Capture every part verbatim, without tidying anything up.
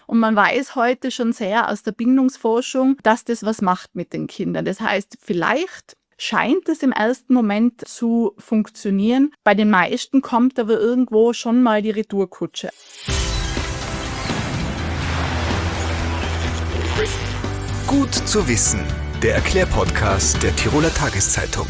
Und man weiß heute schon sehr aus der Bindungsforschung, dass das was macht mit den Kindern. Das heißt, vielleicht scheint es im ersten Moment zu funktionieren. Bei den meisten kommt aber irgendwo schon mal die Retourkutsche. Gut zu wissen, der Erklärpodcast der Tiroler Tageszeitung.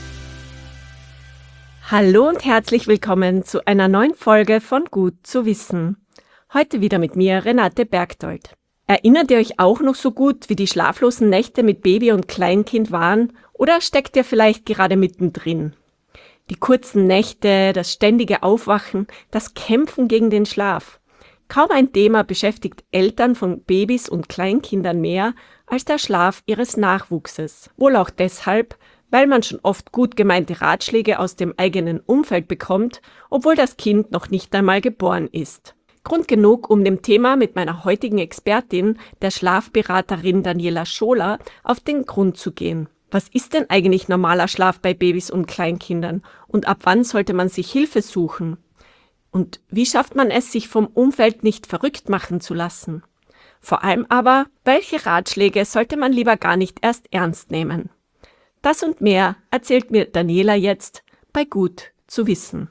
Hallo und herzlich willkommen zu einer neuen Folge von Gut zu wissen. Heute wieder mit mir, Renate Bergdold. Erinnert ihr euch auch noch so gut, wie die schlaflosen Nächte mit Baby und Kleinkind waren? Oder steckt ihr vielleicht gerade mittendrin? Die kurzen Nächte, das ständige Aufwachen, das Kämpfen gegen den Schlaf. Kaum ein Thema beschäftigt Eltern von Babys und Kleinkindern mehr als der Schlaf ihres Nachwuchses. Wohl auch deshalb, weil man schon oft gut gemeinte Ratschläge aus dem eigenen Umfeld bekommt, obwohl das Kind noch nicht einmal geboren ist. Grund genug, um dem Thema mit meiner heutigen Expertin, der Schlafberaterin Daniela Scholer, auf den Grund zu gehen. Was ist denn eigentlich normaler Schlaf bei Babys und Kleinkindern und ab wann sollte man sich Hilfe suchen? Und wie schafft man es, sich vom Umfeld nicht verrückt machen zu lassen? Vor allem aber, welche Ratschläge sollte man lieber gar nicht erst ernst nehmen? Das und mehr erzählt mir Daniela jetzt bei Gut zu wissen.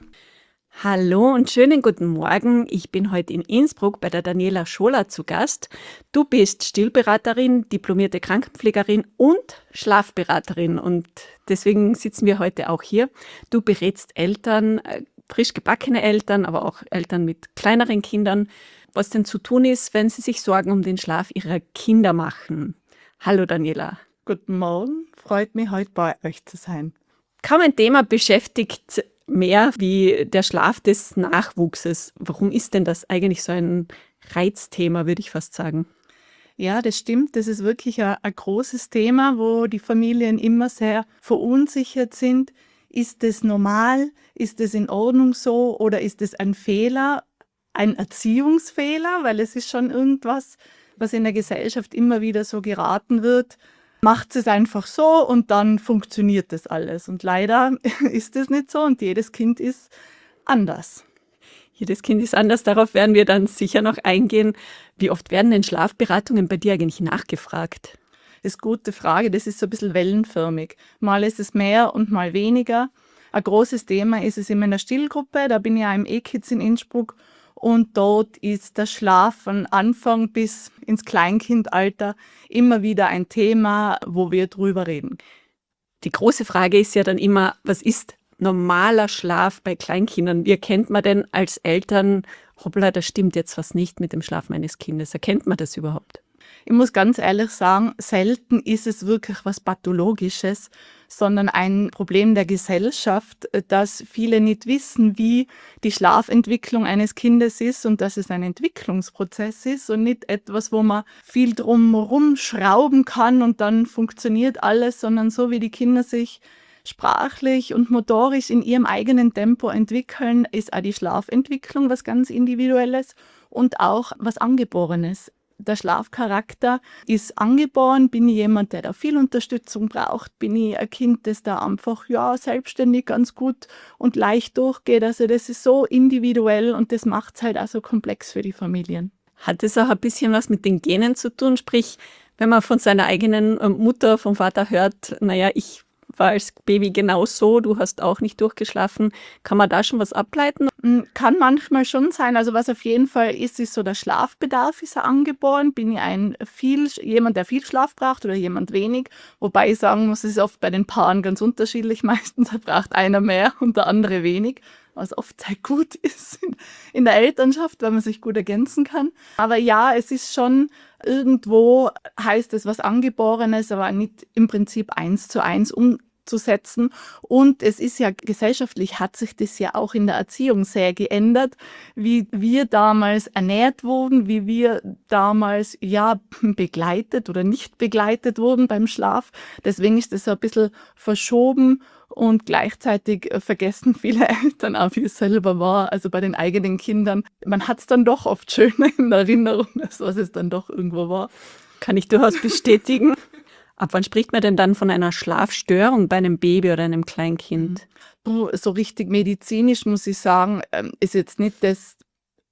Hallo und schönen guten Morgen. Ich bin heute in Innsbruck bei der Daniela Scholer zu Gast. Du bist Stillberaterin, diplomierte Krankenpflegerin und Schlafberaterin und deswegen sitzen wir heute auch hier. Du berätst Eltern, frisch gebackene Eltern, aber auch Eltern mit kleineren Kindern, was denn zu tun ist, wenn sie sich Sorgen um den Schlaf ihrer Kinder machen. Hallo Daniela. Guten Morgen, freut mich, heute bei euch zu sein. Kaum ein Thema beschäftigt mehr wie der Schlaf des Nachwuchses. Warum ist denn das eigentlich so ein Reizthema, würde ich fast sagen? Ja, das stimmt. Das ist wirklich ein, ein großes Thema, wo die Familien immer sehr verunsichert sind. Ist es normal? Ist es in Ordnung so? Oder ist es ein Fehler, ein Erziehungsfehler? Weil es ist schon irgendwas, was in der Gesellschaft immer wieder so geraten wird. Macht es einfach so und dann funktioniert das alles. Und leider ist es nicht so und jedes Kind ist anders. Jedes Kind ist anders, darauf werden wir dann sicher noch eingehen. Wie oft werden denn Schlafberatungen bei dir eigentlich nachgefragt? Das ist eine gute Frage, das ist so ein bisschen wellenförmig. Mal ist es mehr und mal weniger. Ein großes Thema ist es immer in der Stillgruppe, da bin ich ja im E-Kids in Innsbruck. Und dort ist der Schlaf von Anfang bis ins Kleinkindalter immer wieder ein Thema, wo wir drüber reden. Die große Frage ist ja dann immer, was ist normaler Schlaf bei Kleinkindern? Wie erkennt man denn als Eltern, hoppla, da stimmt jetzt was nicht mit dem Schlaf meines Kindes? Erkennt man das überhaupt? Ich muss ganz ehrlich sagen, selten ist es wirklich was Pathologisches, sondern ein Problem der Gesellschaft, dass viele nicht wissen, wie die Schlafentwicklung eines Kindes ist und dass es ein Entwicklungsprozess ist und nicht etwas, wo man viel drumherum schrauben kann und dann funktioniert alles, sondern so wie die Kinder sich sprachlich und motorisch in ihrem eigenen Tempo entwickeln, ist auch die Schlafentwicklung was ganz Individuelles und auch was Angeborenes. Der Schlafcharakter ist angeboren. Bin ich jemand, der da viel Unterstützung braucht? Bin ich ein Kind, das da einfach ja, selbstständig ganz gut und leicht durchgeht? Also das ist so individuell und das macht es halt auch so komplex für die Familien. Hat es auch ein bisschen was mit den Genen zu tun? Sprich, wenn man von seiner eigenen Mutter, vom Vater hört, naja, ich war als Baby genauso, du hast auch nicht durchgeschlafen. Kann man da schon was ableiten? Kann manchmal schon sein. Also was auf jeden Fall ist, ist so der Schlafbedarf ist ja angeboren. Bin ich ein viel, jemand, der viel Schlaf braucht oder jemand wenig? Wobei ich sagen muss, es ist oft bei den Paaren ganz unterschiedlich. Meistens braucht einer mehr und der andere wenig, was oft sehr gut ist in, in der Elternschaft, weil man sich gut ergänzen kann. Aber ja, es ist schon irgendwo, heißt es was Angeborenes, aber nicht im Prinzip eins zu eins umzusetzen. Und es ist ja gesellschaftlich, hat sich das ja auch in der Erziehung sehr geändert, wie wir damals ernährt wurden, wie wir damals ja begleitet oder nicht begleitet wurden beim Schlaf. Deswegen ist das so ein bisschen verschoben. Und gleichzeitig vergessen viele Eltern auch, wie es selber war, also bei den eigenen Kindern. Man hat es dann doch oft schöner in Erinnerung, als was es dann doch irgendwo war. Kann ich durchaus bestätigen. Ab wann spricht man denn dann von einer Schlafstörung bei einem Baby oder einem Kleinkind? So richtig medizinisch muss ich sagen, ist jetzt nicht das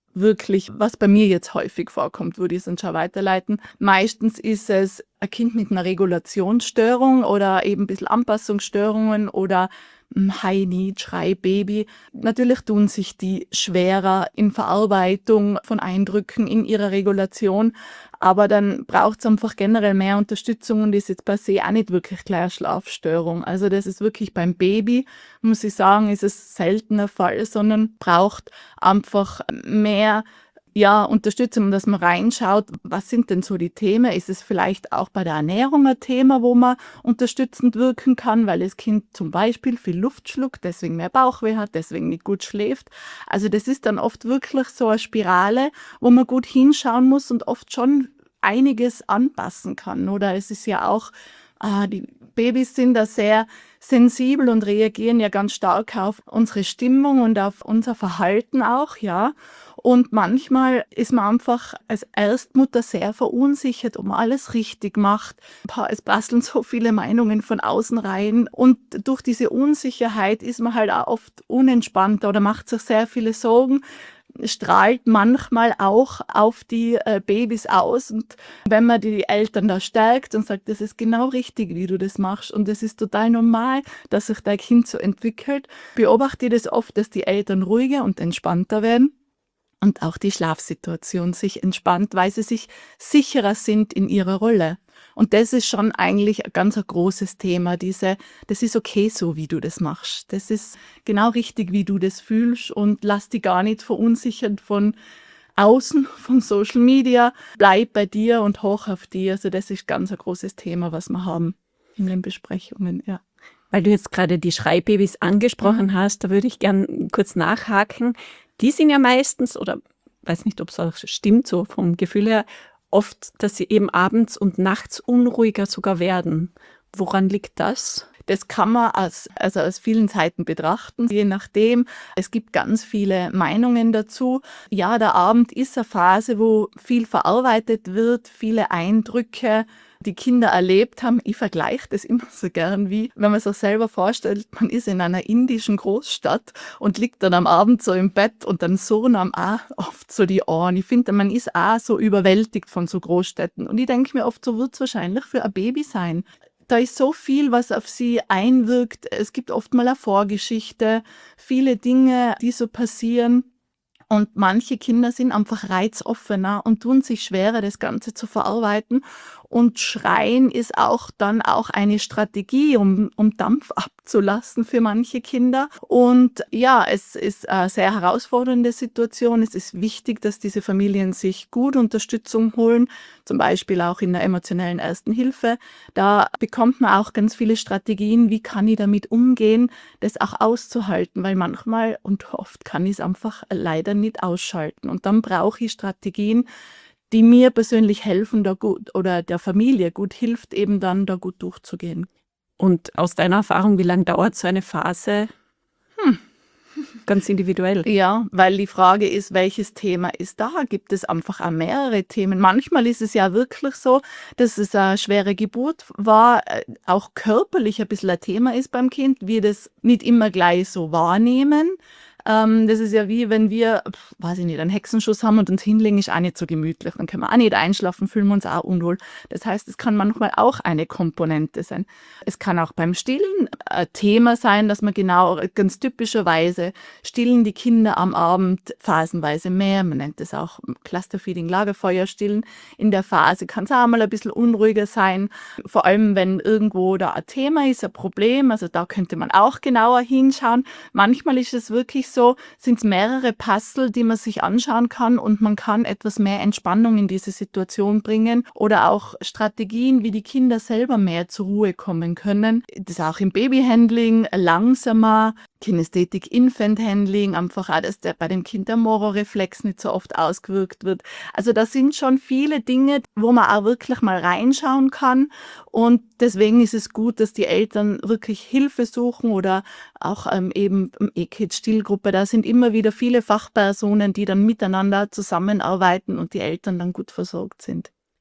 wirklich, was bei mir jetzt häufig vorkommt, würde ich es dann schon weiterleiten. Meistens ist es ein Kind mit einer Regulationsstörung oder eben ein bisschen Anpassungsstörungen oder mm, High Need, Schrei, Baby. Natürlich tun sich die schwerer in Verarbeitung von Eindrücken in ihrer Regulation, aber dann braucht es einfach generell mehr Unterstützung und ist jetzt per se auch nicht wirklich gleich eine Schlafstörung. Also das ist wirklich beim Baby, muss ich sagen, ist es selten der Fall, sondern braucht einfach mehr ja, Unterstützung, dass man reinschaut, was sind denn so die Themen? Ist es vielleicht auch bei der Ernährung ein Thema, wo man unterstützend wirken kann, weil das Kind zum Beispiel viel Luft schluckt, deswegen mehr Bauchweh hat, deswegen nicht gut schläft. Also das ist dann oft wirklich so eine Spirale, wo man gut hinschauen muss und oft schon einiges anpassen kann. Oder es ist ja auch, ah, die Babys sind da sehr sensibel und reagieren ja ganz stark auf unsere Stimmung und auf unser Verhalten auch, ja. Und manchmal ist man einfach als Erstmutter sehr verunsichert, ob man alles richtig macht. Es prasseln so viele Meinungen von außen rein und durch diese Unsicherheit ist man halt auch oft unentspannter oder macht sich sehr viele Sorgen, strahlt manchmal auch auf die äh, Babys aus. Und wenn man die Eltern da stärkt und sagt, das ist genau richtig, wie du das machst und das ist total normal, dass sich dein Kind so entwickelt, beobachte ich das oft, dass die Eltern ruhiger und entspannter werden. Und auch die Schlafsituation sich entspannt, weil sie sich sicherer sind in ihrer Rolle. Und das ist schon eigentlich ein ganz ein großes Thema, diese, das ist okay so, wie du das machst. Das ist genau richtig, wie du das fühlst und lass dich gar nicht verunsichern von außen, von Social Media. Bleib bei dir und hoch auf dir. Also das ist ganz ein großes Thema, was wir haben in den Besprechungen, ja. Weil du jetzt gerade die Schreibabys angesprochen hast, da würde ich gern kurz nachhaken. Die sind ja meistens, oder weiß nicht, ob es auch stimmt, so vom Gefühl her, oft, dass sie eben abends und nachts unruhiger sogar werden. Woran liegt das? Das kann man aus, also aus vielen Seiten betrachten, je nachdem. Es gibt ganz viele Meinungen dazu. Ja, der Abend ist eine Phase, wo viel verarbeitet wird, viele Eindrücke, die Kinder erlebt haben. Ich vergleiche das immer so gern, wie wenn man sich selber vorstellt, man ist in einer indischen Großstadt und liegt dann am Abend so im Bett und dann surren auch oft so die Ohren. Ich finde, man ist auch so überwältigt von so Großstädten. Und ich denke mir oft, so wird es wahrscheinlich für ein Baby sein. Da ist so viel, was auf sie einwirkt. Es gibt oft mal eine Vorgeschichte, viele Dinge, die so passieren. Und manche Kinder sind einfach reizoffener und tun sich schwerer, das Ganze zu verarbeiten. Und Schreien ist auch dann auch eine Strategie, um, um Dampf abzulassen für manche Kinder. Und ja, es ist eine sehr herausfordernde Situation. Es ist wichtig, dass diese Familien sich gut Unterstützung holen, zum Beispiel auch in der emotionellen Ersten Hilfe. Da bekommt man auch ganz viele Strategien, wie kann ich damit umgehen, das auch auszuhalten, weil manchmal und oft kann ich es einfach leider nicht ausschalten. Und dann brauche ich Strategien, die mir persönlich helfen, da gut oder der Familie gut hilft, eben dann da gut durchzugehen. Und aus deiner Erfahrung, wie lange dauert so eine Phase? Hm. Ganz individuell. Ja, weil die Frage ist, welches Thema ist da? Gibt es einfach auch mehrere Themen? Manchmal ist es ja wirklich so, dass es eine schwere Geburt war, auch körperlich ein bisschen ein Thema ist beim Kind, wir das nicht immer gleich so wahrnehmen. Ähm, das ist ja wie, wenn wir, pf, weiß ich nicht, einen Hexenschuss haben und uns hinlegen, ist auch nicht so gemütlich. Dann können wir auch nicht einschlafen, fühlen wir uns auch unwohl. Das heißt, es kann manchmal auch eine Komponente sein. Es kann auch beim Stillen ein Thema sein, dass man genau, ganz typischerweise stillen die Kinder am Abend phasenweise mehr. Man nennt das auch Clusterfeeding, Lagerfeuerstillen. In der Phase kann es auch mal ein bisschen unruhiger sein. Vor allem, wenn irgendwo da ein Thema ist, ein Problem. Also da könnte man auch genauer hinschauen. Manchmal ist es wirklich so, sind es mehrere Puzzle, die man sich anschauen kann und man kann etwas mehr Entspannung in diese Situation bringen oder auch Strategien, wie die Kinder selber mehr zur Ruhe kommen können. Das ist auch im Babyhandling langsamer, Kinästhetik, Infant-Handling, einfach auch, dass der, bei dem Kind der Moro-Reflex nicht so oft ausgewirkt wird. Also da sind schon viele Dinge, wo man auch wirklich mal reinschauen kann und deswegen ist es gut, dass die Eltern wirklich Hilfe suchen oder auch ähm, eben im E-Kids-Stillgruppe, da sind immer wieder viele Fachpersonen, die dann miteinander zusammenarbeiten und die Eltern dann gut versorgt sind.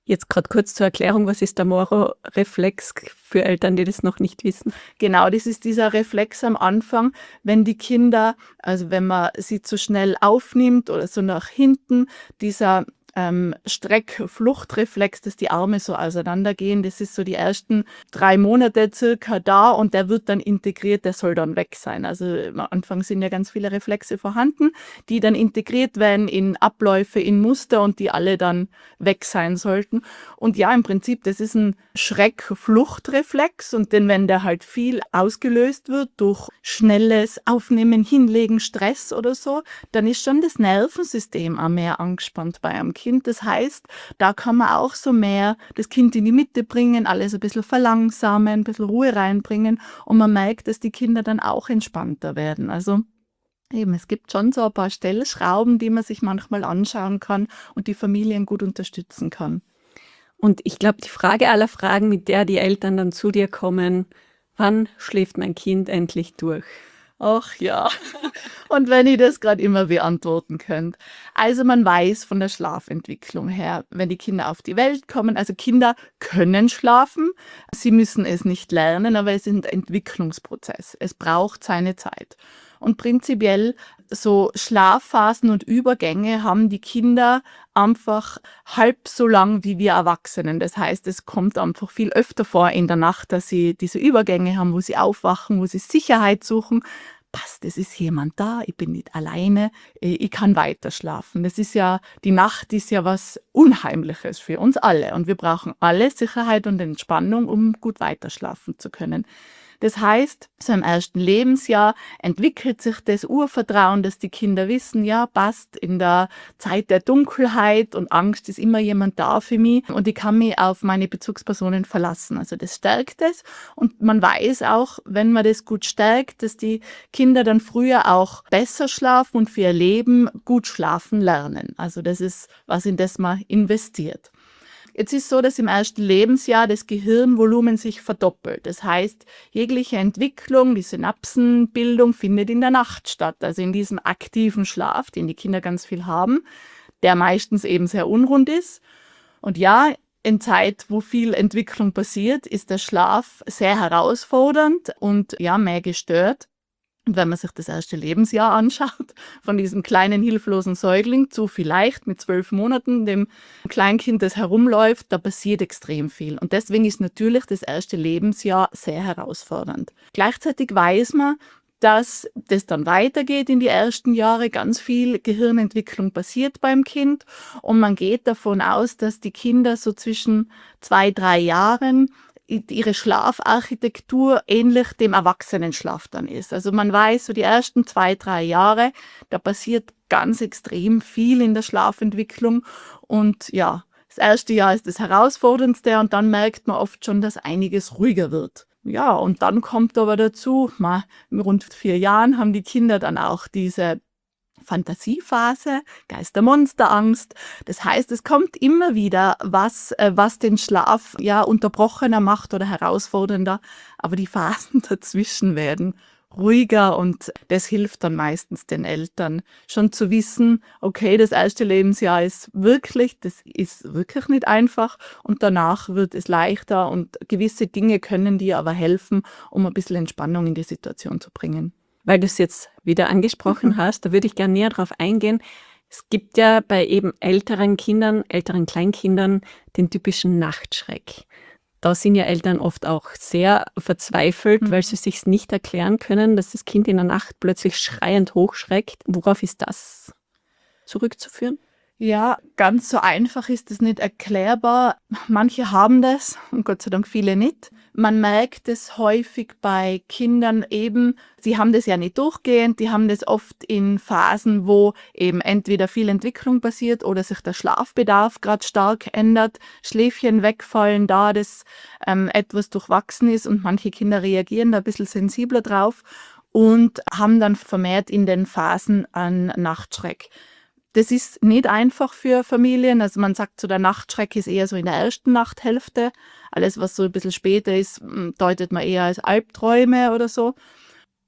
Jetzt gerade kurz zur Erklärung, was ist der Moro-Reflex für Eltern, die das noch nicht wissen? Genau, das ist dieser Reflex am Anfang, wenn die Kinder, also wenn man sie zu schnell aufnimmt oder so nach hinten, dieser ähm, Streck-Fluchtreflex, dass die Arme so auseinandergehen, das ist so die ersten drei Monate circa da und der wird dann integriert, der soll dann weg sein. Also am Anfang sind ja ganz viele Reflexe vorhanden, die dann integriert werden in Abläufe, in Muster und die alle dann weg sein sollten. Und ja, im Prinzip, das ist ein Schreck-Fluchtreflex und denn wenn der halt viel ausgelöst wird durch schnelles Aufnehmen, Hinlegen, Stress oder so, dann ist schon das Nervensystem auch mehr angespannt bei einem Kind. Das heißt, da kann man auch so mehr das Kind in die Mitte bringen, alles ein bisschen verlangsamen, ein bisschen Ruhe reinbringen und man merkt, dass die Kinder dann auch entspannter werden. Also eben, es gibt schon so ein paar Stellschrauben, die man sich manchmal anschauen kann und die Familien gut unterstützen kann. Und ich glaube, die Frage aller Fragen, mit der die Eltern dann zu dir kommen, wann schläft mein Kind endlich durch? Ach ja, und wenn ihr das gerade immer beantworten könnt. Also man weiß von der Schlafentwicklung her, wenn die Kinder auf die Welt kommen, also Kinder können schlafen, sie müssen es nicht lernen, aber es ist ein Entwicklungsprozess. Es braucht seine Zeit. Und prinzipiell so Schlafphasen und Übergänge haben die Kinder einfach halb so lang wie wir Erwachsenen. Das heißt, es kommt einfach viel öfter vor in der Nacht, dass sie diese Übergänge haben, wo sie aufwachen, wo sie Sicherheit suchen. Passt, es ist jemand da, ich bin nicht alleine, ich kann weiter schlafen. Das ist ja, die Nacht ist ja was Unheimliches für uns alle und wir brauchen alle Sicherheit und Entspannung, um gut weiter schlafen zu können. Das heißt, so im ersten Lebensjahr entwickelt sich das Urvertrauen, dass die Kinder wissen, ja, passt, in der Zeit der Dunkelheit und Angst ist immer jemand da für mich und ich kann mich auf meine Bezugspersonen verlassen. Also das stärkt es und man weiß auch, wenn man das gut stärkt, dass die Kinder dann früher auch besser schlafen und für ihr Leben gut schlafen lernen. Also das ist was, in das man investiert. Jetzt ist es so, dass im ersten Lebensjahr das Gehirnvolumen sich verdoppelt. Das heißt, jegliche Entwicklung, die Synapsenbildung findet in der Nacht statt, also in diesem aktiven Schlaf, den die Kinder ganz viel haben, der meistens eben sehr unrund ist. Und ja, in Zeit, wo viel Entwicklung passiert, ist der Schlaf sehr herausfordernd und ja, mehr gestört. Und wenn man sich das erste Lebensjahr anschaut, von diesem kleinen, hilflosen Säugling zu vielleicht mit zwölf Monaten, dem Kleinkind, das herumläuft, da passiert extrem viel. Und deswegen ist natürlich das erste Lebensjahr sehr herausfordernd. Gleichzeitig weiß man, dass das dann weitergeht in die ersten Jahre, ganz viel Gehirnentwicklung passiert beim Kind und man geht davon aus, dass die Kinder so zwischen zwei, drei Jahren ihre Schlafarchitektur ähnlich dem Erwachsenenschlaf dann ist. Also man weiß, so die ersten zwei, drei Jahre, da passiert ganz extrem viel in der Schlafentwicklung und ja, das erste Jahr ist das herausforderndste und dann merkt man oft schon, dass einiges ruhiger wird. Ja, und dann kommt aber dazu, mal, mit rund vier Jahren haben die Kinder dann auch diese Fantasiephase, Geister-Monster-Angst. Das heißt, es kommt immer wieder was, äh, was den Schlaf ja unterbrochener macht oder herausfordernder. Aber die Phasen dazwischen werden ruhiger und das hilft dann meistens den Eltern schon zu wissen, okay, das erste Lebensjahr ist wirklich, das ist wirklich nicht einfach und danach wird es leichter und gewisse Dinge können dir aber helfen, um ein bisschen Entspannung in die Situation zu bringen. Weil du es jetzt wieder angesprochen mhm. hast, da würde ich gerne näher drauf eingehen. Es gibt ja bei eben älteren Kindern, älteren Kleinkindern den typischen Nachtschreck. Da sind ja Eltern oft auch sehr verzweifelt, mhm. weil sie sich nicht erklären können, dass das Kind in der Nacht plötzlich schreiend hochschreckt. Worauf ist das zurückzuführen? Ja, ganz so einfach ist es nicht erklärbar. Manche haben das und Gott sei Dank viele nicht. Man merkt es häufig bei Kindern eben, sie haben das ja nicht durchgehend, die haben das oft in Phasen, wo eben entweder viel Entwicklung passiert oder sich der Schlafbedarf gerade stark ändert, Schläfchen wegfallen, da das ähm, etwas durchwachsen ist und manche Kinder reagieren da ein bisschen sensibler drauf und haben dann vermehrt in den Phasen einen Nachtschreck. Das ist nicht einfach für Familien. Also man sagt so, der Nachtschreck ist eher so in der ersten Nachthälfte. Alles, was so ein bisschen später ist, deutet man eher als Albträume oder so.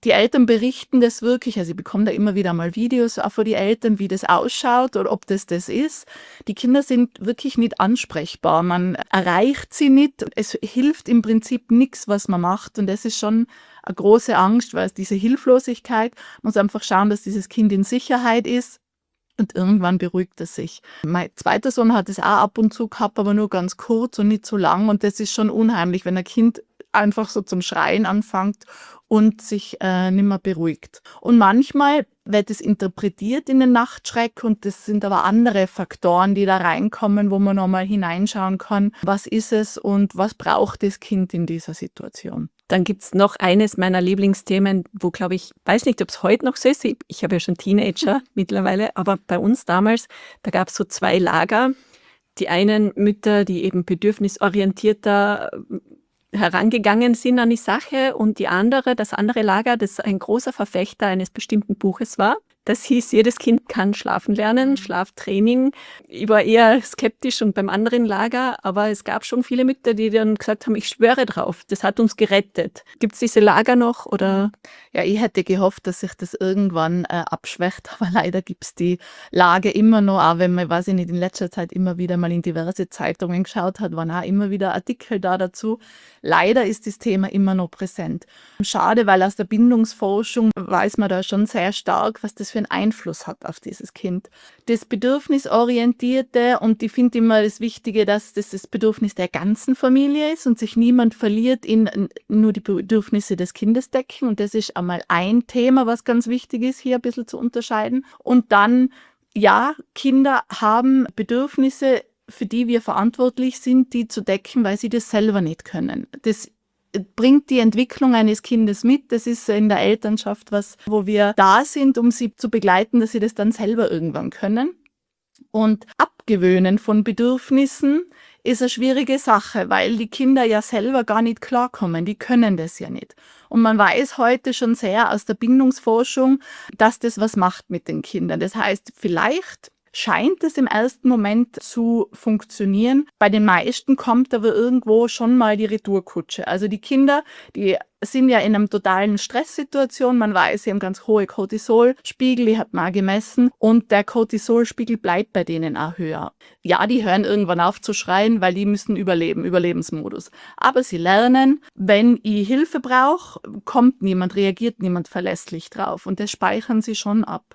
die Eltern berichten das wirklich, also ich bekomme da immer wieder mal Videos auch von den Eltern, wie das ausschaut oder ob das das ist. Die Kinder sind wirklich nicht ansprechbar, man erreicht sie nicht, es hilft im Prinzip nichts, was man macht und das ist schon eine große Angst, weil es diese Hilflosigkeit, man muss einfach schauen, dass dieses Kind in Sicherheit ist. Und irgendwann beruhigt es sich. Mein zweiter Sohn hat es auch ab und zu gehabt, aber nur ganz kurz und nicht so lang. Und das ist schon unheimlich, wenn ein Kind einfach so zum Schreien anfängt und sich äh, nicht mehr beruhigt. Und manchmal wird es interpretiert in den Nachtschreck und das sind aber andere Faktoren, die da reinkommen, wo man nochmal hineinschauen kann, was ist es und was braucht das Kind in dieser Situation. Dann gibt's noch eines meiner Lieblingsthemen, wo, glaube ich, weiß nicht, ob es heute noch so ist. Ich, ich habe ja schon Teenager mittlerweile, aber bei uns damals, da gab es so zwei Lager. Die einen Mütter, die eben bedürfnisorientierter herangegangen sind an die Sache und die andere, das andere Lager, das ein großer Verfechter eines bestimmten Buches war. Das hieß, jedes Kind kann schlafen lernen, Schlaftraining. Ich war eher skeptisch und beim anderen Lager, aber es gab schon viele Mütter, die dann gesagt haben, ich schwöre drauf, das hat uns gerettet. Gibt es diese Lager noch oder? Ja, ich hätte gehofft, dass sich das irgendwann äh, abschwächt, aber leider gibt es die Lage immer noch, auch wenn man, weiß ich nicht, in letzter Zeit immer wieder mal in diverse Zeitungen geschaut hat, waren auch immer wieder Artikel da dazu. Leider ist das Thema immer noch präsent. Schade, weil aus der Bindungsforschung weiß man da schon sehr stark, was das für einen Einfluss hat auf dieses Kind. Das Bedürfnisorientierte, und ich finde immer das Wichtige, dass das das Bedürfnis der ganzen Familie ist und sich niemand verliert in nur die Bedürfnisse des Kindes decken. Und das ist einmal ein Thema, was ganz wichtig ist, hier ein bisschen zu unterscheiden. Und dann, ja, Kinder haben Bedürfnisse, für die wir verantwortlich sind, die zu decken, weil sie das selber nicht können. Das bringt die Entwicklung eines Kindes mit. Das ist in der Elternschaft was, wo wir da sind, um sie zu begleiten, dass sie das dann selber irgendwann können. Und Abgewöhnen von Bedürfnissen ist eine schwierige Sache, weil die Kinder ja selber gar nicht klarkommen. Die können das ja nicht. Und man weiß heute schon sehr aus der Bindungsforschung, dass das was macht mit den Kindern. Das heißt, vielleicht scheint es im ersten Moment zu funktionieren. Bei den meisten kommt aber irgendwo schon mal die Retourkutsche. Also die Kinder, die sind ja in einer totalen Stresssituation. Man weiß, sie haben ganz hohe Cortisolspiegel, die hat man auch gemessen. Und der Cortisolspiegel bleibt bei denen auch höher. Ja, die hören irgendwann auf zu schreien, weil die müssen überleben, Überlebensmodus. Aber sie lernen, wenn ich Hilfe brauche, kommt niemand, reagiert niemand verlässlich drauf. Und das speichern sie schon ab.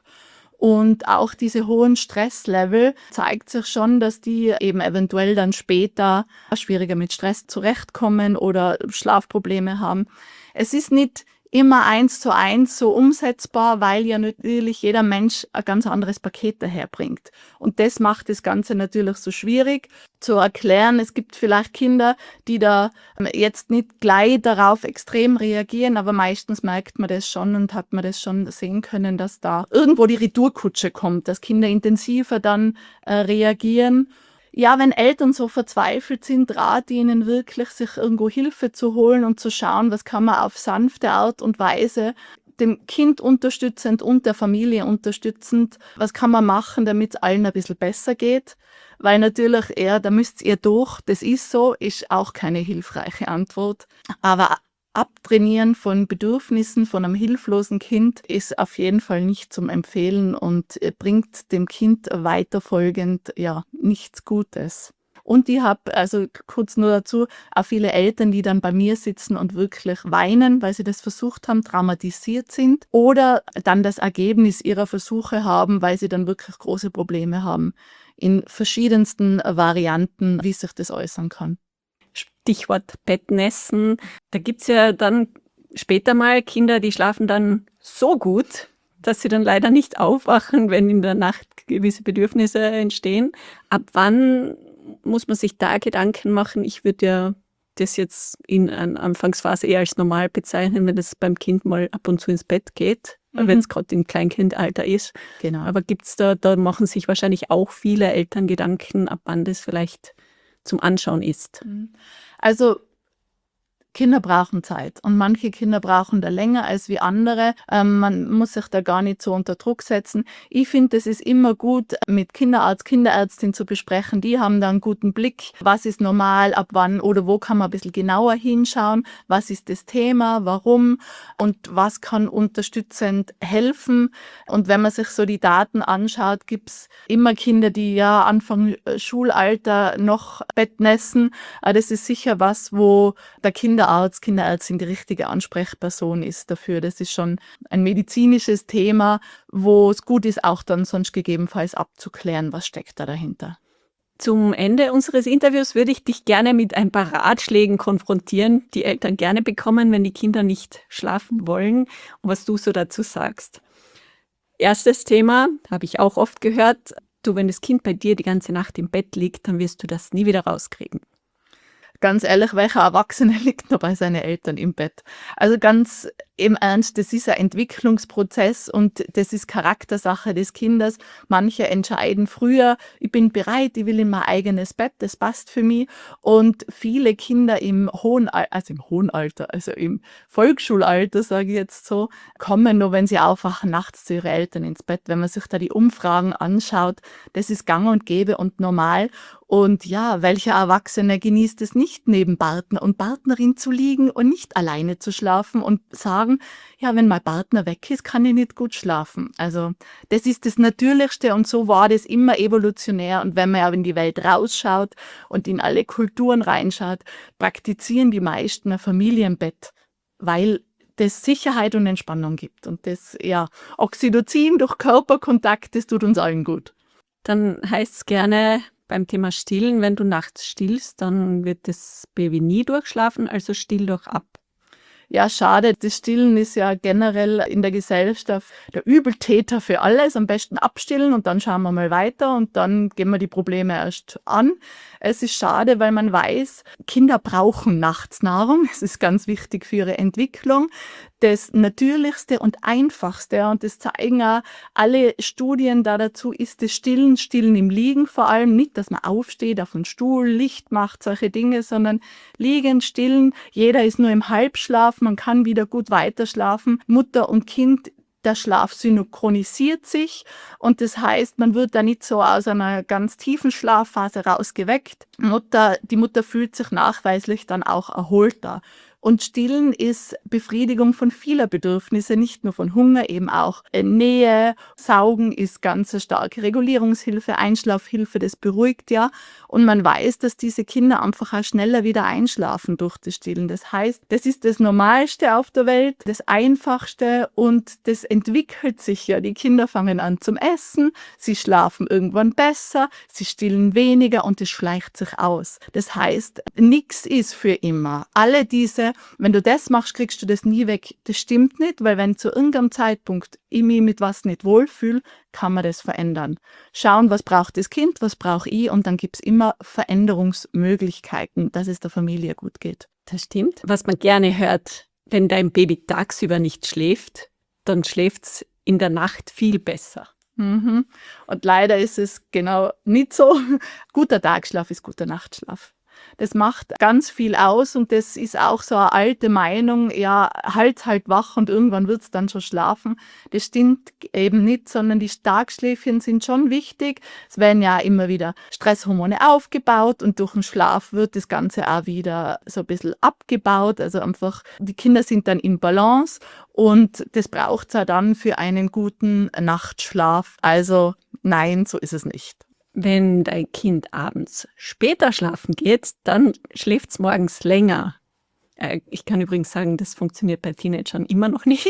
Und auch diese hohen Stresslevel zeigt sich schon, dass die eben eventuell dann später schwieriger mit Stress zurechtkommen oder Schlafprobleme haben. Es ist nicht immer eins zu eins so umsetzbar, weil ja natürlich jeder Mensch ein ganz anderes Paket daherbringt. Und das macht das Ganze natürlich so schwierig zu erklären. Es gibt vielleicht Kinder, die da jetzt nicht gleich darauf extrem reagieren, aber meistens merkt man das schon und hat man das schon sehen können, dass da irgendwo die Retourkutsche kommt, dass Kinder intensiver dann äh, reagieren. Ja, wenn Eltern so verzweifelt sind, rate ihnen wirklich, sich irgendwo Hilfe zu holen und zu schauen, was kann man auf sanfte Art und Weise dem Kind unterstützend und der Familie unterstützend, was kann man machen, damit es allen ein bisschen besser geht. Weil natürlich eher, da müsst ihr durch, das ist so, ist auch keine hilfreiche Antwort. Aber Abtrainieren von Bedürfnissen von einem hilflosen Kind ist auf jeden Fall nicht zum Empfehlen und bringt dem Kind weiterfolgend ja nichts Gutes. Und ich habe, also kurz nur dazu, auch viele Eltern, die dann bei mir sitzen und wirklich weinen, weil sie das versucht haben, traumatisiert sind oder dann das Ergebnis ihrer Versuche haben, weil sie dann wirklich große Probleme haben. In verschiedensten Varianten, wie sich das äußern kann. Stichwort Bettnässen. Da gibt's ja dann später mal Kinder, die schlafen dann so gut, dass sie dann leider nicht aufwachen, wenn in der Nacht gewisse Bedürfnisse entstehen. Ab wann muss man sich da Gedanken machen? Ich würde ja das jetzt in einer Anfangsphase eher als normal bezeichnen, wenn es beim Kind mal ab und zu ins Bett geht, mhm. wenn es gerade im Kleinkindalter ist. Genau. Aber gibt's da, da machen sich wahrscheinlich auch viele Eltern Gedanken, ab wann das vielleicht zum Anschauen ist. Also Kinder brauchen Zeit und manche Kinder brauchen da länger als wie andere. Ähm, man muss sich da gar nicht so unter Druck setzen. Ich finde, es ist immer gut, mit Kinderarzt, Kinderärztin zu besprechen. Die haben da einen guten Blick, was ist normal, ab wann oder wo kann man ein bisschen genauer hinschauen, was ist das Thema, warum und was kann unterstützend helfen. Und wenn man sich so die Daten anschaut, gibt es immer Kinder, die ja Anfang Schulalter noch Bettnässen. Das ist sicher was, wo der Kinderarzt, Kinderärztin die richtige Ansprechperson ist dafür. Das ist schon ein medizinisches Thema, wo es gut ist, auch dann sonst gegebenenfalls abzuklären, was steckt da dahinter. Zum Ende unseres Interviews würde ich dich gerne mit ein paar Ratschlägen konfrontieren, die Eltern gerne bekommen, wenn die Kinder nicht schlafen wollen und was du so dazu sagst. Erstes Thema, habe ich auch oft gehört, du, wenn das Kind bei dir die ganze Nacht im Bett liegt, dann wirst du das nie wieder rauskriegen. Ganz ehrlich, welcher Erwachsene liegt noch bei seinen Eltern im Bett? Also ganz im Ernst, das ist ein Entwicklungsprozess und das ist Charaktersache des Kindes. Manche entscheiden früher, ich bin bereit, ich will in mein eigenes Bett, das passt für mich. Und viele Kinder im hohen Alter, also im hohen Alter, also im Volksschulalter, sage ich jetzt so, kommen nur, wenn sie aufwachen, nachts zu ihren Eltern ins Bett. Wenn man sich da die Umfragen anschaut, das ist gang und gäbe und normal. Und ja, welcher Erwachsene genießt es nicht, neben Partner und Partnerin zu liegen und nicht alleine zu schlafen und sagen, ja, wenn mein Partner weg ist, kann ich nicht gut schlafen. Also das ist das Natürlichste und so war das immer evolutionär. Und wenn man ja in die Welt rausschaut und in alle Kulturen reinschaut, praktizieren die meisten ein Familienbett, weil das Sicherheit und Entspannung gibt. Und das, ja, Oxytocin durch Körperkontakt, das tut uns allen gut. Dann heißt es gerne beim Thema Stillen, wenn du nachts stillst, dann wird das Baby nie durchschlafen, also still doch ab. Ja, schade. Das Stillen ist ja generell in der Gesellschaft der Übeltäter für alles. Am besten abstillen und dann schauen wir mal weiter und dann gehen wir die Probleme erst an. Es ist schade, weil man weiß, Kinder brauchen nachts Nahrung. Es ist ganz wichtig für ihre Entwicklung. Das Natürlichste und Einfachste, und das zeigen auch alle Studien da dazu, ist das Stillen, Stillen im Liegen vor allem. Nicht, dass man aufsteht, auf den Stuhl, Licht macht, solche Dinge, sondern liegen, stillen. Jeder ist nur im Halbschlaf, man kann wieder gut weiterschlafen. Mutter und Kind, der Schlaf synchronisiert sich und das heißt, man wird da nicht so aus einer ganz tiefen Schlafphase rausgeweckt. Mutter, die Mutter fühlt sich nachweislich dann auch erholter. Und Stillen ist Befriedigung von vieler Bedürfnisse, nicht nur von Hunger, eben auch Nähe. Saugen ist ganz eine starke Regulierungshilfe, Einschlafhilfe, das beruhigt ja. Und man weiß, dass diese Kinder einfach auch schneller wieder einschlafen durch das Stillen. Das heißt, das ist das Normalste auf der Welt, das Einfachste und das entwickelt sich ja. Die Kinder fangen an zum Essen, sie schlafen irgendwann besser, sie stillen weniger und es schleicht sich aus. Das heißt, nichts ist für immer. Alle diese Wenn du das machst, kriegst du das nie weg. Das stimmt nicht, weil wenn zu irgendeinem Zeitpunkt ich mich mit was nicht wohlfühle, kann man das verändern. Schauen, was braucht das Kind, was brauche ich und dann gibt es immer Veränderungsmöglichkeiten, dass es der Familie gut geht. Das stimmt. Was man gerne hört, wenn dein Baby tagsüber nicht schläft, dann schläft es in der Nacht viel besser. Mhm. Und leider ist es genau nicht so. Guter Tagschlaf ist guter Nachtschlaf. Das macht ganz viel aus und das ist auch so eine alte Meinung, ja, halt halt wach und irgendwann wird es dann schon schlafen. Das stimmt eben nicht, sondern die Tagschläfchen sind schon wichtig. Es werden ja immer wieder Stresshormone aufgebaut und durch den Schlaf wird das Ganze auch wieder so ein bisschen abgebaut. Also einfach, die Kinder sind dann in Balance und das braucht es ja dann für einen guten Nachtschlaf. Also nein, so ist es nicht. Wenn dein Kind abends später schlafen geht, dann schläft es morgens länger. Äh, ich kann übrigens sagen, das funktioniert bei Teenagern immer noch nicht.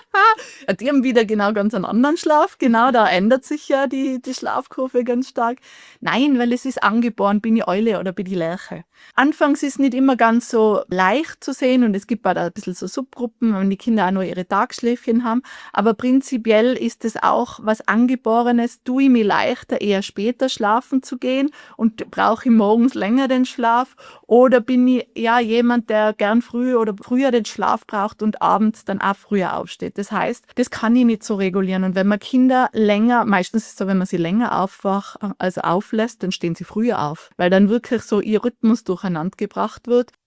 Die haben wieder genau ganz einen anderen Schlaf. Genau, da ändert sich ja die, die Schlafkurve ganz stark. Nein, weil es ist angeboren, bin ich Eule oder bin ich Lerche. Anfangs ist nicht immer ganz so leicht zu sehen und es gibt auch da ein bisschen so Subgruppen, wenn die Kinder auch nur ihre Tagschläfchen haben. Aber prinzipiell ist es auch was Angeborenes. Tue ich mir leichter, eher später schlafen zu gehen und brauche ich morgens länger den Schlaf? Oder bin ich ja jemand, der gern früh oder früher den Schlaf braucht und abends dann auch früher aufsteht? Das heißt, das kann ich nicht so regulieren. Und wenn man Kinder länger, meistens ist es so, wenn man sie länger aufwach, also auflässt, dann stehen sie früher auf, weil dann wirklich so ihr Rhythmus durcheinander gebracht wird.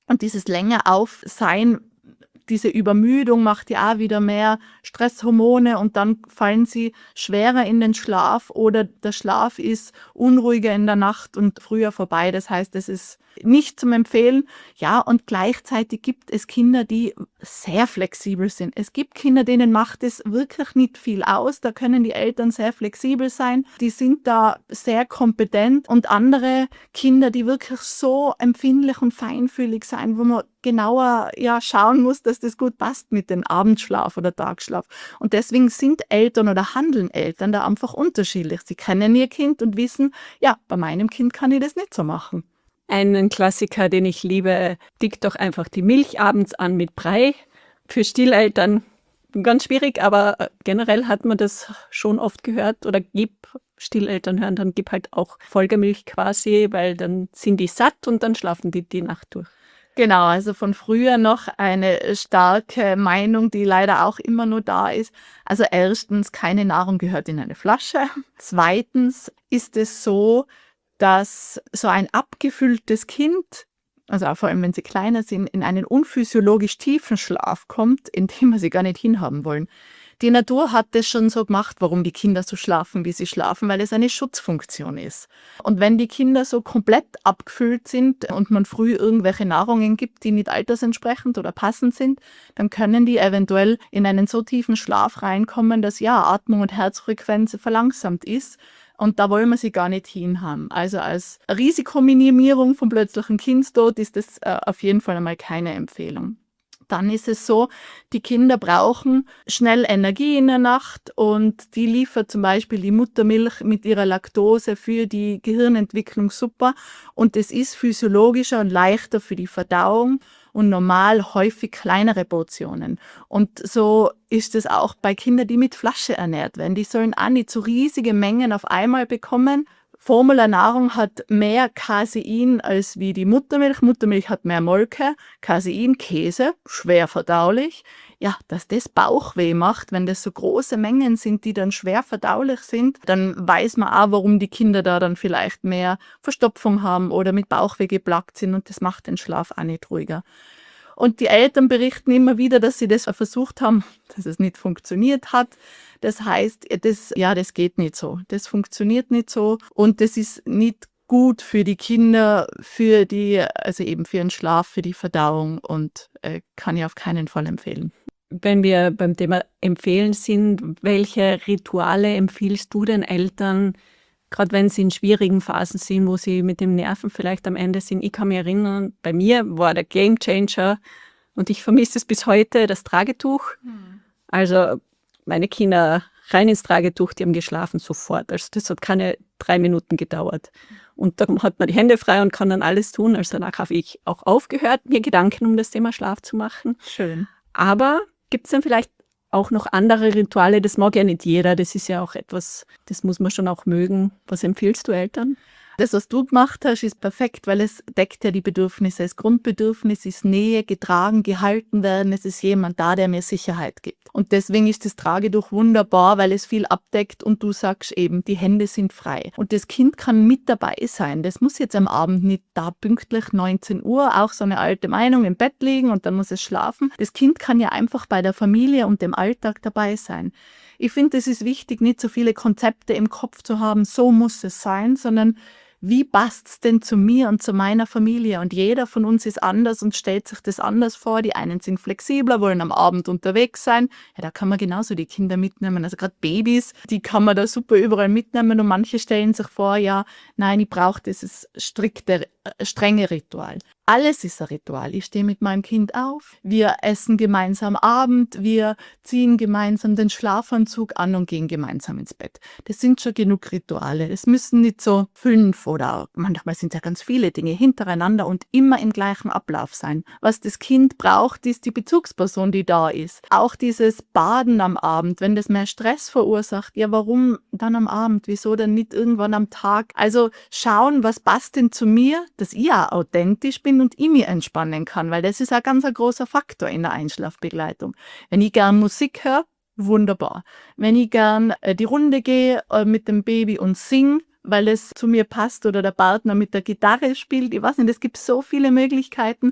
Und dieses länger Aufsein, diese Übermüdung macht ja auch wieder mehr Stresshormone und dann fallen sie schwerer in den Schlaf oder der Schlaf ist unruhiger in der Nacht und früher vorbei. Das heißt, es ist nicht zum Empfehlen. Ja, und gleichzeitig gibt es Kinder, die sehr flexibel sind. Es gibt Kinder, denen macht es wirklich nicht viel aus. Da können die Eltern sehr flexibel sein. Die sind da sehr kompetent. Und andere Kinder, die wirklich so empfindlich und feinfühlig sein, wo man genauer ja, schauen muss, dass das gut passt mit dem Abendschlaf oder Tagschlaf. Und deswegen sind Eltern oder handeln Eltern da einfach unterschiedlich. Sie kennen ihr Kind und wissen, ja, bei meinem Kind kann ich das nicht so machen. Einen Klassiker, den ich liebe, dick doch einfach die Milch abends an mit Brei. Für Stilleltern ganz schwierig, aber generell hat man das schon oft gehört. Oder gib Stilleltern hören, dann gib halt auch Folgemilch quasi, weil dann sind die satt und dann schlafen die die Nacht durch. Genau, also von früher noch eine starke Meinung, die leider auch immer nur da ist. Also erstens, keine Nahrung gehört in eine Flasche. Zweitens ist es so, dass so ein abgefülltes Kind, also auch vor allem wenn sie kleiner sind, in einen unphysiologisch tiefen Schlaf kommt, in dem wir sie gar nicht hinhaben wollen. Die Natur hat das schon so gemacht, warum die Kinder so schlafen, wie sie schlafen, weil es eine Schutzfunktion ist. Und wenn die Kinder so komplett abgefüllt sind und man früh irgendwelche Nahrungen gibt, die nicht altersentsprechend oder passend sind, dann können die eventuell in einen so tiefen Schlaf reinkommen, dass ja Atmung und Herzfrequenz verlangsamt ist. Und da wollen wir sie gar nicht hinhaben. Also als Risikominimierung vom plötzlichen Kindstod ist das äh, auf jeden Fall einmal keine Empfehlung. Dann ist es so, die Kinder brauchen schnell Energie in der Nacht und die liefert zum Beispiel die Muttermilch mit ihrer Laktose für die Gehirnentwicklung super. Und es ist physiologischer und leichter für die Verdauung und normal häufig kleinere Portionen. Und so ist es auch bei Kindern, die mit Flasche ernährt werden. Die sollen auch nicht so riesige Mengen auf einmal bekommen. Formularnahrung hat mehr Casein als wie die Muttermilch. Muttermilch hat mehr Molke, Casein, Käse, schwer verdaulich. Ja, dass das Bauchweh macht, wenn das so große Mengen sind, die dann schwer verdaulich sind, dann weiß man auch, warum die Kinder da dann vielleicht mehr Verstopfung haben oder mit Bauchweh geplagt sind und das macht den Schlaf auch nicht ruhiger. Und die Eltern berichten immer wieder, dass sie das versucht haben, dass es nicht funktioniert hat. Das heißt, das, ja, das geht nicht so. Das funktioniert nicht so und das ist nicht gut für die Kinder, für die, also eben für den Schlaf, für die Verdauung und äh, kann ich auf keinen Fall empfehlen. Wenn wir beim Thema empfehlen sind, welche Rituale empfiehlst du den Eltern, gerade wenn sie in schwierigen Phasen sind, wo sie mit den Nerven vielleicht am Ende sind? Ich kann mich erinnern, bei mir war der Gamechanger und ich vermisse es bis heute, das Tragetuch. Hm. Also meine Kinder rein ins Tragetuch, die haben geschlafen sofort. Also das hat keine drei Minuten gedauert. Und dann hat man die Hände frei und kann dann alles tun. Also danach habe ich auch aufgehört, mir Gedanken um das Thema Schlaf zu machen. Schön. Aber gibt es dann vielleicht auch noch andere Rituale? Das mag ja nicht jeder. Das ist ja auch etwas, das muss man schon auch mögen. Was empfiehlst du Eltern? Das, was du gemacht hast, ist perfekt, weil es deckt ja die Bedürfnisse. Das Grundbedürfnis ist Nähe, getragen, gehalten werden. Es ist jemand da, der mir Sicherheit gibt. Und deswegen ist das Tragetuch wunderbar, weil es viel abdeckt und du sagst eben, die Hände sind frei. Und das Kind kann mit dabei sein. Das muss jetzt am Abend nicht da pünktlich neunzehn Uhr, auch so eine alte Meinung, im Bett liegen und dann muss es schlafen. Das Kind kann ja einfach bei der Familie und dem Alltag dabei sein. Ich finde, es ist wichtig, nicht so viele Konzepte im Kopf zu haben, so muss es sein, sondern wie passt es denn zu mir und zu meiner Familie? Und jeder von uns ist anders und stellt sich das anders vor. Die einen sind flexibler, wollen am Abend unterwegs sein. Ja, da kann man genauso die Kinder mitnehmen. Also gerade Babys, die kann man da super überall mitnehmen. Und manche stellen sich vor, ja, nein, ich brauche dieses strikte, äh, strenge Ritual. Alles ist ein Ritual. Ich stehe mit meinem Kind auf, wir essen gemeinsam Abend, wir ziehen gemeinsam den Schlafanzug an und gehen gemeinsam ins Bett. Das sind schon genug Rituale. Es müssen nicht so fünf oder manchmal sind es ja ganz viele Dinge hintereinander und immer im gleichen Ablauf sein. Was das Kind braucht, ist die Bezugsperson, die da ist. Auch dieses Baden am Abend, wenn das mehr Stress verursacht, ja, warum dann am Abend? Wieso dann nicht irgendwann am Tag? Also schauen, was passt denn zu mir, dass ich auch authentisch bin und ich mich entspannen kann, weil das ist ein ganz ein großer Faktor in der Einschlafbegleitung. Wenn ich gern Musik höre, wunderbar. Wenn ich gern äh, die Runde gehe äh, mit dem Baby und singe, weil es zu mir passt oder der Partner mit der Gitarre spielt, ich weiß nicht, es gibt so viele Möglichkeiten.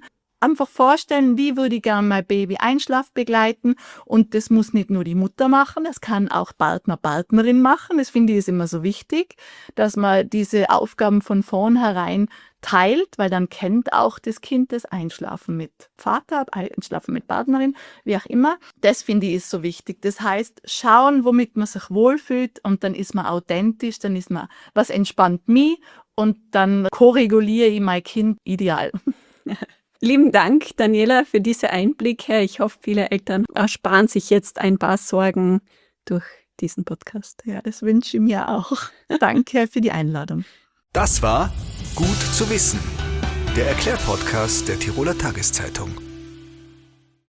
einfach vorstellen, wie würde ich gerne mein Baby Einschlaf begleiten, und das muss nicht nur die Mutter machen, das kann auch Partner, Partnerin machen. Das finde ich ist immer so wichtig, dass man diese Aufgaben von vornherein teilt, weil dann kennt auch das Kind das Einschlafen mit Vater, Einschlafen mit Partnerin, wie auch immer. Das finde ich ist so wichtig. Das heißt, schauen, womit man sich wohlfühlt, und dann ist man authentisch, dann ist man, was entspannt mich, und dann koreguliere ich mein Kind ideal. Lieben Dank, Daniela, für diese Einblicke. Ich hoffe, viele Eltern ersparen sich jetzt ein paar Sorgen durch diesen Podcast. Ja, das wünsche ich mir auch. Danke für die Einladung. Das war Gut zu wissen, der Erklärpodcast der Tiroler Tageszeitung.